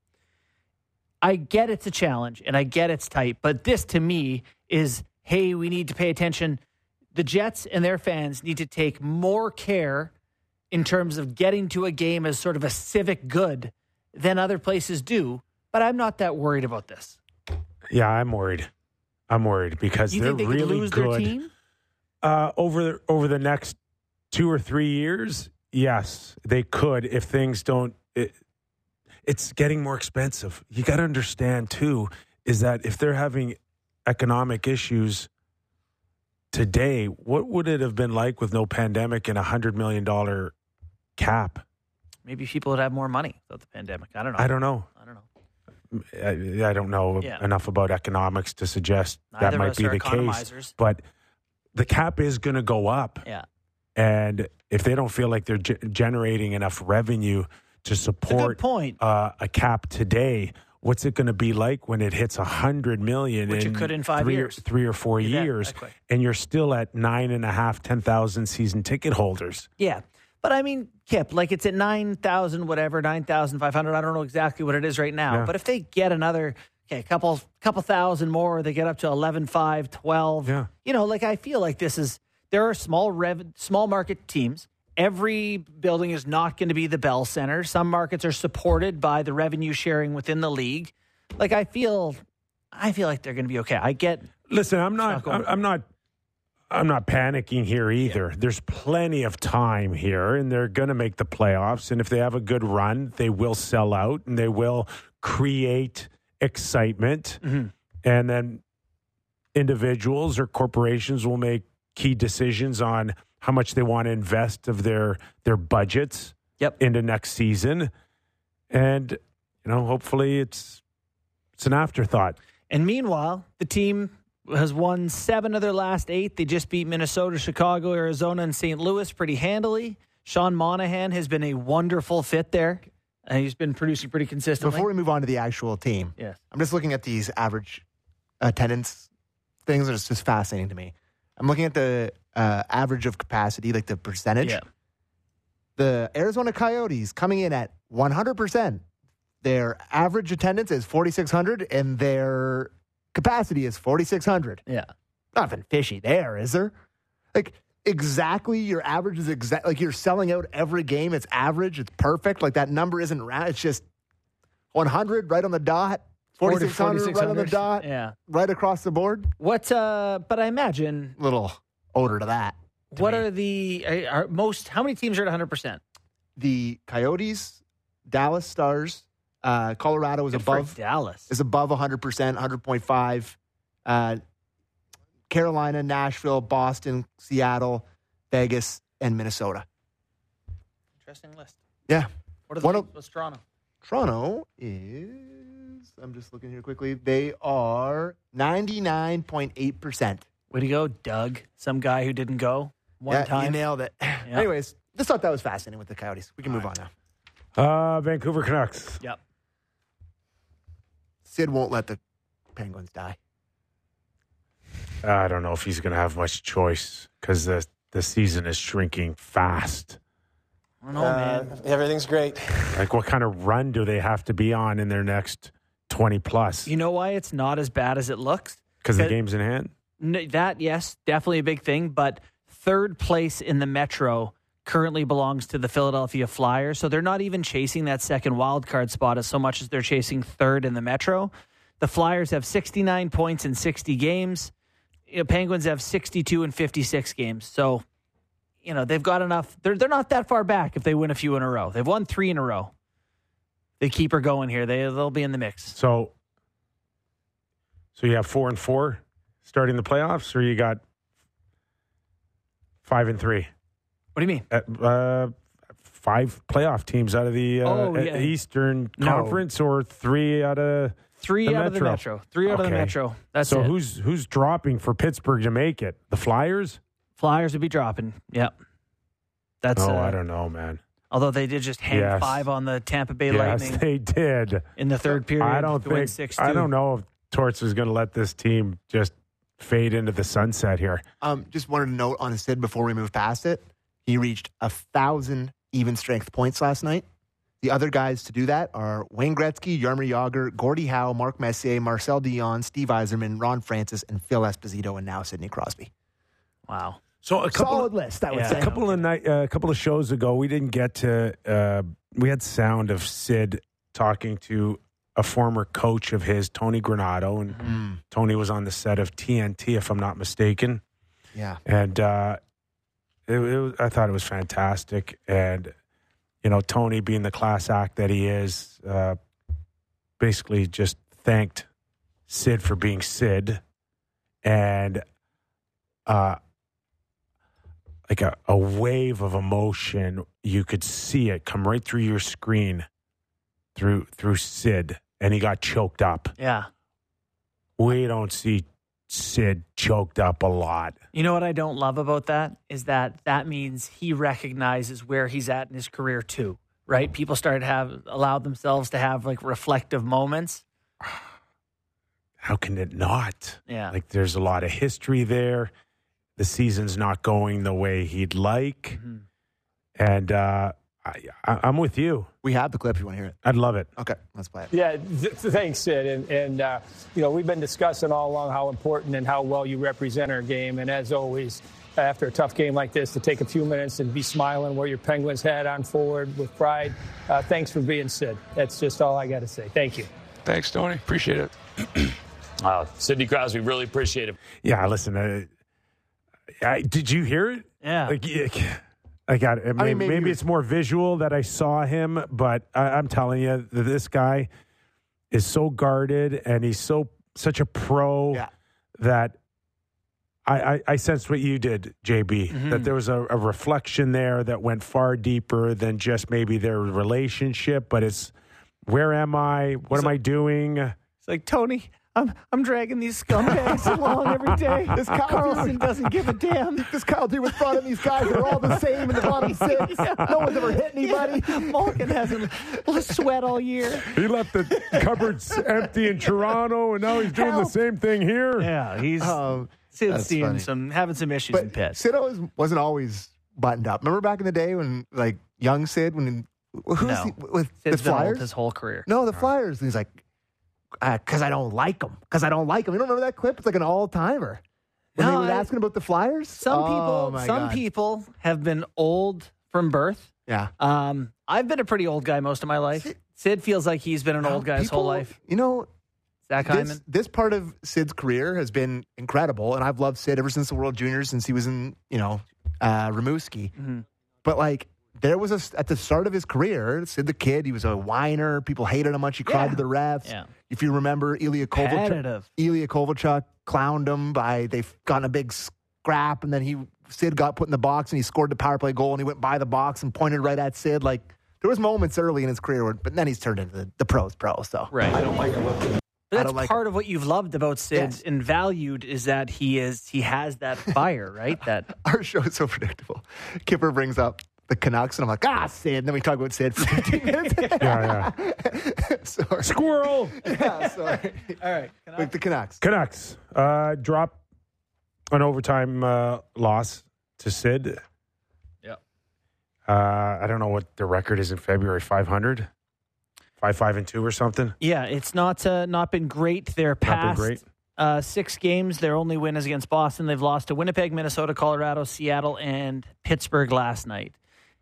I get it's a challenge and I get it's tight, but this to me is, hey, we need to pay attention. The Jets and their fans need to take more care in terms of getting to a game as sort of a civic good than other places do. But I'm not that worried about this. Yeah, I'm worried. I'm worried because You they're think they really could lose good. their team? Uh, over over the next two or three years, yes, they could if things don't. It, it's getting more expensive. You got to understand too is that if they're having economic issues today, what would it have been like with no pandemic and a hundred million dollar cap? Maybe people would have more money without the pandemic. I don't know. I don't know. I don't know. I, I don't know Yeah. enough about economics to suggest Neither that of might us be are the case. economizers. But the cap is going to go up. Yeah. And if they don't feel like they're ge- generating enough revenue to support point. Uh, a cap today, what's it going to be like when it hits a hundred million? Which it in could in five three years. or, three or four Yeah, years, that quick. and you're still at nine and a half, ten thousand season ticket holders. Yeah. But I mean, Kip, like it's at nine thousand, whatever, nine thousand five hundred. I don't know exactly what it is right now. Yeah. But if they get another, okay, a couple, couple thousand more, they get up to eleven five, twelve. Yeah. You know, like I feel like this is, there are small rev, small market teams. Every building is not going to be the Bell Center. Some markets are supported by the revenue sharing within the league. Like I feel, I feel like they're going to be okay. I get. Listen, I'm not. not going I'm, I'm not. I'm not panicking here either. Yeah. There's plenty of time here, and they're going to make the playoffs. And if they have a good run, they will sell out and they will create excitement. Mm-hmm. And then individuals or corporations will make key decisions on how much they want to invest of their their budgets yep. into next season. And you know, hopefully, it's it's an afterthought. And meanwhile, the team has won seven of their last eight. They just beat Minnesota, Chicago, Arizona, and Saint Louis pretty handily. Sean Monahan has been a wonderful fit there. And he's been producing pretty consistently. Before we move on to the actual team, yes. I'm just looking at these average attendance things. It's just fascinating to me. I'm looking at the uh, average of capacity, like the percentage. Yeah. The Arizona Coyotes coming in at one hundred percent. Their average attendance is forty-six hundred, and their capacity is forty-six hundred. Yeah. Nothing fishy there, is there? Like, exactly, your average is exact. Like, you're selling out every game. It's average. It's perfect. Like, that number isn't round. It's just one hundred right on the dot. forty-six hundred right on the dot. Yeah. Right across the board. What, uh, but I imagine. Little odor to that. To what me. are the, are most, how many teams are at one hundred percent? The Coyotes, Dallas Stars, uh, Colorado is Good for above. Dallas. Is above one hundred percent, one hundred point five. Uh, Carolina, Nashville, Boston, Seattle, Vegas, and Minnesota. Interesting list. Yeah. What are the One teams? of- What's Toronto? Toronto is, I'm just looking here quickly, they are ninety-nine point eight percent. Way to go, Doug. Some guy who didn't go one yeah, time. You nailed it. Anyways, just thought that was fascinating with the Coyotes. We can move on now. Uh, Vancouver Canucks. Yep. Sid won't let the Penguins die. I don't know if he's going to have much choice because the, the season is shrinking fast. I don't know, Uh, man. everything's great. Like, what kind of run do they have to be on in their next twenty plus? You know why it's not as bad as it looks? Because the game's in hand? N- That, yes, definitely a big thing. But third place in the Metro currently belongs to the Philadelphia Flyers. So they're not even chasing that second wild card spot as so much as they're chasing third in the Metro. The Flyers have sixty-nine points in sixty games. You know, Penguins have sixty-two in fifty-six games. So, you know, they've got enough. They're, they're not that far back if they win a few in a row. They've won three in a row. They keep her going here. They, they'll be in the mix. So, so you have four and four starting the playoffs, or you got five and three? What do you mean? Uh, uh, five playoff teams out of the uh, Oh, yeah. Eastern No. Conference, or three out of Three the out of the Metro? Metro. Three out of the Okay. Metro. That's so it. who's who's dropping for Pittsburgh to make it? The Flyers? Flyers would be dropping. Yep. That's. Oh, uh, I don't know, man. Although they did just hang Yes. five on the Tampa Bay Yes, Lightning they did. in the third period. I don't to win think. six I two. don't know if Torts is going to let this team just fade into the sunset here. Um, just wanted to note on Sid before we move past it, he reached a thousand even strength points last night. The other guys to do that are Wayne Gretzky, Jaromir Jagr, Gordie Howe, Mark Messier, Marcel Dion, Steve Yzerman, Ron Francis, and Phil Esposito, and now Sidney Crosby. Wow. So a couple Solid list, I would Yeah. say. a couple of night, uh, a couple of shows ago, we didn't get to. Uh, we had sound of Sid talking to a former coach of his, Tony Granato, and Mm, Tony was on the set of T N T, if I'm not mistaken. yeah. And uh, it, it was, I thought it was fantastic. And you know, Tony, being the class act that he is, uh, basically just thanked Sid for being Sid, and uh, like a, a wave of emotion, you could see it come right through your screen, through through Sid, and he got choked up. Yeah. We don't see Sid choked up a lot. You know what I don't love about that is that that means he recognizes where he's at in his career too, right? People started to have allowed themselves to have like reflective moments. How can it not? Yeah. Like, there's a lot of history there. The season's not going the way he'd like. Mhm. And uh, I, I, I'm with you. We have the clip. You want to hear it? I'd love it. Okay, let's play it. Yeah, th- thanks, Sid. And, and uh, you know, we've been discussing all along how important and how well you represent our game. And as always, after a tough game like this, to take a few minutes and be smiling, wear your Penguins hat on forward with pride. Uh, thanks for being Sid. That's just all I got to say. Thank you. Thanks, Tony. Appreciate it. Wow, Sidney Crosby, really appreciate it. Yeah, listen. Uh, I, did you hear it? Yeah. Like, I got it. Maybe, I mean, maybe, maybe it's more visual that I saw him, but I, I'm telling you, that this guy is so guarded and he's so such a pro Yeah. that I, I, I sensed what you did, J B, Mm-hmm. that there was a, a reflection there that went far deeper than just maybe their relationship, but it's where am I? What So- am I doing? It's like, Tony, I'm I'm dragging these scumbags along every day. This Kyle Carlson doesn't give a damn. This Kyle dude was front of these guys. They're all the same in the bottom six. No one's ever hit anybody. Malkin hasn't sweat all year. He left the cupboards empty in Toronto, and now he's doing Help. the same thing here. Yeah, he's Um, Sid's that's seeing funny. some having some issues in But Pitt. Sid always wasn't always buttoned up. Remember back in the day when, like, young Sid, when who's No. he, with Sid's the been old Flyers? his whole career. No, the Flyers. And he's like, because I don't like them. Because I don't like them. You don't remember that clip? It's like an all timer. When No, they were I- asking about the Flyers. Some Oh, people, my some God. people have been old from birth. Yeah. Um, I've been a pretty old guy most of my life. Sid- Sid feels like he's been an old guy his whole People- life. You know, Zach this, Hyman. this part of Sid's career has been incredible, and I've loved Sid ever since the World Juniors, since he was in, you know, uh, Rimouski. Mm-hmm. But, like, there was a, at the start of his career, Sid the Kid, he was a whiner. People hated how much he cried Yeah. to the refs. Yeah. If you remember, Ilya Kovalchuk, Competitive. Ilya Kovalchuk clowned him by, they've gotten a big scrap, and then he Sid got put in the box, and he scored the power play goal, and he went by the box and pointed right at Sid. Like, there was moments early in his career, where, but then he's turned into the, the pros pro, so. Right. I don't like him. But that's don't like part of what you've loved about Sid Yes. and valued is that he is he has that fire, right? That Our show is so predictable. Kipper brings up the Canucks, and I'm like, ah, Sid. And then we talk about Sid for fifteen minutes. Yeah, yeah. sorry. Squirrel. Yeah, sorry. all right. Like the Canucks. Canucks uh, drop an overtime uh, loss to Sid. Yeah. Uh, I don't know what the record is in February. five hundred, five five and two or something. Yeah, it's not uh, not been great. Their been past great. Uh, six games, their only win is against Boston. They've lost to Winnipeg, Minnesota, Colorado, Seattle, and Pittsburgh last night.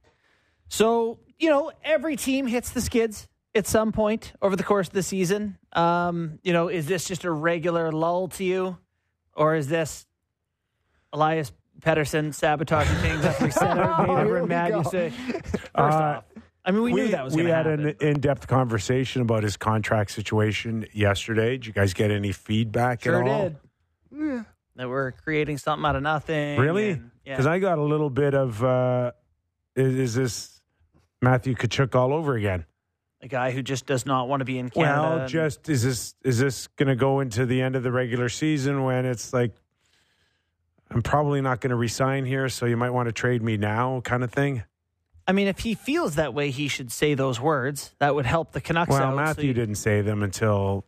So, you know, every team hits the skids at some point over the course of the season. Um, you know, is this just a regular lull to you? Or is this Elias Pettersson sabotaging things after he said it, made everyone mad? You say, first Uh, off, I mean, we, knew that was we going to had happen. an in-depth conversation about his contract situation yesterday. Did you guys get any feedback Sure at all? did. Yeah. That we're creating something out of nothing. Really? and- yeah. Because I got a little bit of, uh, is, is this Matthew Tkachuk all over again? A guy who just does not want to be in Canada. Well, and- just is this is this going to go into the end of the regular season when it's like I'm probably not going to resign here, so you might want to trade me now, kind of thing. I mean, if he feels that way, he should say those words. That would help the Canucks Well, out. Matthew so you- didn't say them until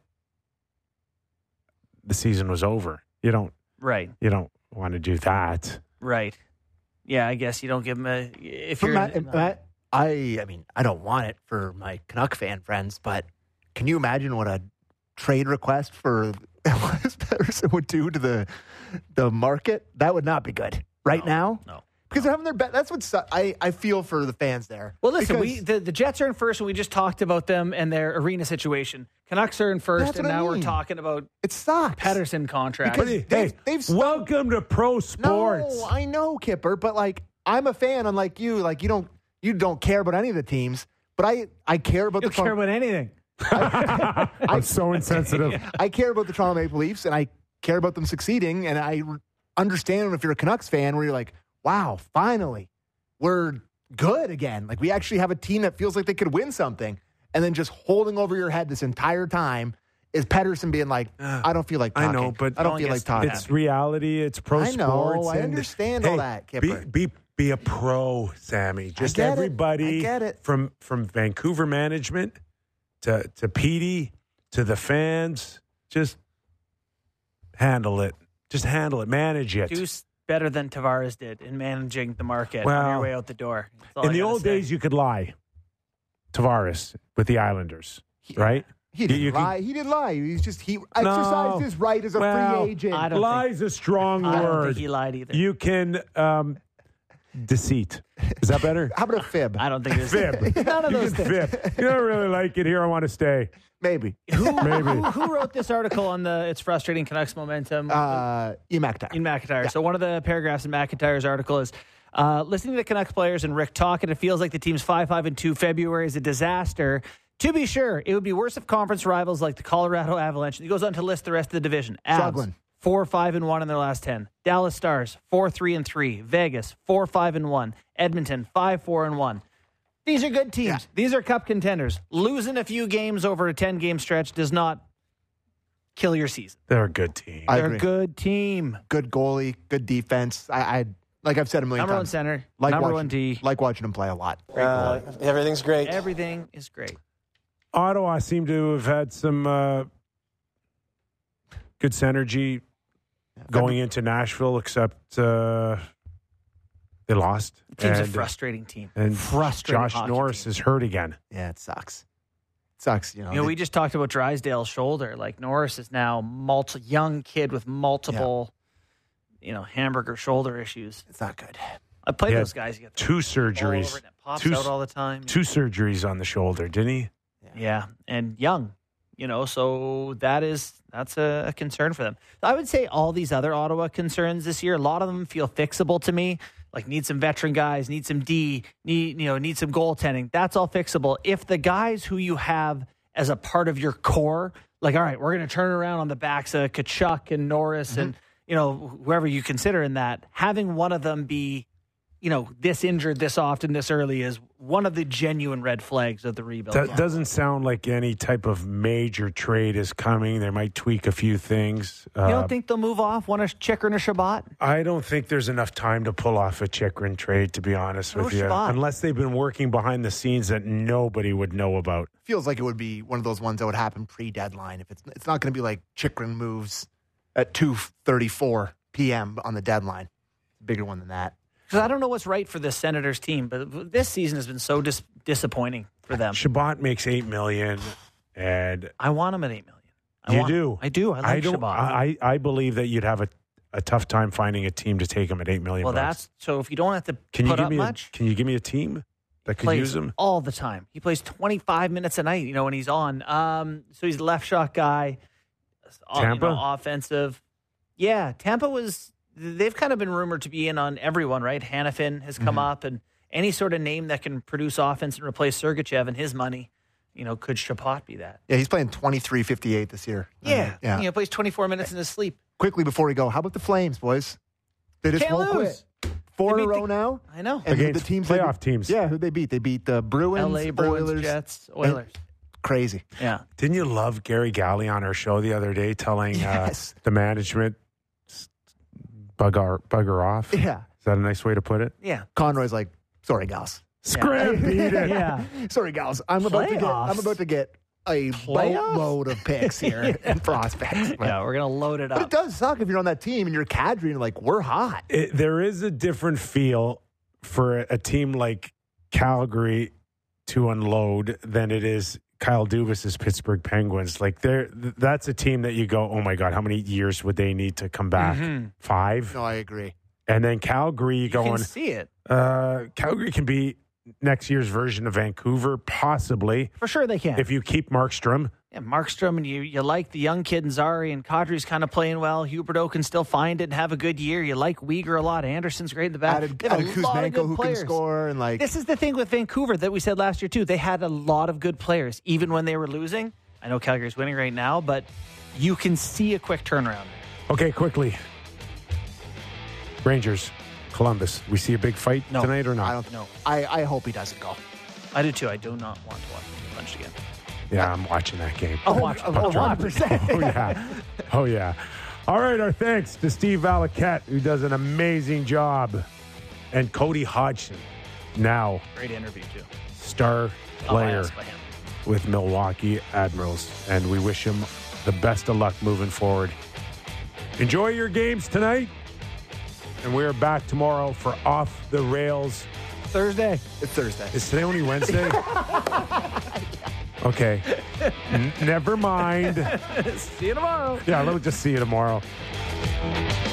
the season was over. You don't Right, you don't want to do that. right. Yeah, I guess you don't give him a. If But you're. Matt, Matt, I, I mean, I don't want it for my Canuck fan friends, but can you imagine what a trade request for Elias Pettersson would do to the the market? That would not be good right No, now. no. Because they're having their bet. That's what su- I, I feel for the fans there. Well, listen, Because- we the, the Jets are in first, and we just talked about them and their arena situation. Canucks are in first, That's and what I now we're mean. talking about it sucks. Pedersen contract. Because Hey, they've, they've stuck- welcome to pro sports. No, I know, Kipper, but like I'm a fan, unlike you. Like you don't you don't care about any of the teams, but I I care about You the don't care Toronto- about anything. I'm so insensitive. I care about the Toronto Maple Leafs, and I care about them succeeding. And I r- understand if you're a Canucks fan, where you're like, "Wow, finally, we're good again. Like we actually have a team that feels like they could win something." And then just holding over your head this entire time is Pedersen being like, "I don't feel like talking. I know, but I don't feel like talking." It's reality. It's pro I know, sports. I and- understand all hey, that, Kipper. Be, be be a pro, Sammy. Just get it. everybody I get it. from from Vancouver management to to Petey to the fans. Just handle it. Just handle it. Manage it. Deuce better than Tavares did in managing the market Well, on your way out the door. That's all In I the gotta old say. days, you could lie. Tavares with the Islanders, right? He didn't You- you lie. He didn't lie. He's just he exercised his right as a Well, free agent. I don't Lie's a strong I don't word. think he lied either. You can um, deceit. Is that better? How about a fib? I don't think it's Fib. none of You those can things. fib. You don't really like it here. I want to stay. Maybe. Who, Maybe. who, who wrote this article on the It's Frustrating Canucks Momentum? Uh, Ian McIntyre. In McIntyre. So one of the paragraphs in McIntyre's article is, uh, listening to the Canucks players and Rick talk, and it feels like the team's five five and two February is a disaster. To be sure, it would be worse if conference rivals like the Colorado Avalanche. He goes on to list the rest of the division. Avs, Struggling. four five and one in their last ten. Dallas Stars four three and three. Vegas four five and one. Edmonton five four and one. These are good teams. Yeah. These are cup contenders. Losing a few games over a ten game stretch does not kill your season. They're a good team. I They're agree. a good team. Good goalie, good defense. I, I like I've said a million Number one times. center, Like number watching, one D. Like watching him play a lot. Uh, everything's great. Everything is great. Ottawa seem to have had some uh, good synergy going into Nashville, except uh, they lost. The team's and, a frustrating team. And frustrating Josh hockey Norris team. is hurt again. Yeah, it sucks. It sucks. You know. You know, they- we just talked about Drysdale's shoulder. Like Norris is now multi young kid with multiple, you know, hamburger shoulder issues. it's not good. I played He had those guys. You get Two all surgeries. over it and it pops Two, out all the time. two surgeries on the shoulder, didn't he? Yeah, and young, you know, so that is that's a, a concern for them. I would say all these other Ottawa concerns this year, a lot of them feel fixable to me. Like need some veteran guys, need some D, need you know, need some goaltending. That's all fixable. If the guys who you have as a part of your core, like all right, we're going to turn around on the backs of Kachuk and Norris Mm-hmm. and you know whoever you consider in that, having one of them be, you know, this injured this often this early is one of the genuine red flags of the rebuild. That doesn't sound like any type of major trade is coming. They might tweak a few things. You Uh, don't think they'll move off one of Chikrin or Shabbat? I don't think there's enough time to pull off a Chikrin trade, to be honest Or with you. Shabbat. Unless they've been working behind the scenes that nobody would know about. Feels like it would be one of those ones that would happen pre-deadline. If it's it's not going to be like Chikrin moves at two thirty-four p.m. on the deadline. Bigger one than that. Because I don't know what's right for this Senators team, but this season has been so dis- disappointing for them. Shabbat makes eight million, and I want him at eight million. I you want, do. I do. I like I don't. Shabbat. I, I believe that you'd have a, a tough time finding a team to take him at eight million. well, bucks. that's so. If you don't have to Can you put give up me much, A, can you give me a team that could plays use him? all the time. He plays twenty-five minutes a night. You know when he's on. Um, so he's a left shot guy. uh, you Tampa? know, offensive. Yeah, Tampa was. They've kind of been rumored to be in on everyone, right? Hanifin has come Mm-hmm. up, and any sort of name that can produce offense and replace Sergachev and his money, you know, could Shabbat be that? Yeah, he's playing twenty-three fifty-eight this year. Yeah, yeah. You know, plays twenty-four minutes in his sleep. Quickly before we go, how about the Flames, boys? They just Can't won't lose. quit. Four They in a beat row the- now. I know. And Against the teams they playoff beat- teams. Yeah, who they beat? They beat the Bruins, L A Bruins, Oilers, Jets, Oilers. Crazy. Yeah. Didn't you love Gary Galley on our show the other day telling Yes. uh, the management bugger bugger off? Yeah. Is that a nice way to put it? Yeah. Conroy's like, sorry, gals. Scram beat it. Yeah. Sorry, gals. I'm about to get. Playoffs? I'm about to get a Playoffs? boatload of picks here and prospects. But, Yeah, we're going to load it but it up. does suck if you're on that team and you're cadre and like we're hot. It, there is a different feel for a, a team like Calgary to unload than it is Kyle Dubas's Pittsburgh Penguins. Like they're th- that's a team that you go, oh my god, how many years would they need to come back? Mhm. Five. No, I agree. And then Calgary, you You going. can see it. Uh, Calgary can be next year's version of Vancouver, possibly, For sure they can. if you keep Markstrom. Yeah, Markstrom and you, you like the young kid and Zari and Kadri's kind of playing well. Huberdeau can still find it and have a good year. You like Uyghur a lot. Anderson's great in the back. Added, They have added a lot of Kuzmenko good who players. can score and like This is the thing with Vancouver that we said last year too. They had a lot of good players, even when they were losing. I know Calgary's winning right now, but you can see a quick turnaround. Okay, quickly. Rangers, Columbus. We see a big fight No. tonight or not? I don't No, I, I hope he doesn't go. I do too. I do not want to watch them punched again. Yeah, I'm watching that game. I'll watch it. Oh, I'll watch one it. hundred percent. Oh, yeah. Oh, yeah. All right, our thanks to Steve Valaket, who does an amazing job, and Cody Hodgson, now Great interview too. star I'll player ask by him. with Milwaukee Admirals, and we wish him the best of luck moving forward. Enjoy your games tonight. And we're back tomorrow for Off the Rails. Thursday. It's Thursday. Is today only Wednesday? Okay. N- never mind. See you tomorrow. Yeah, let me just see you tomorrow.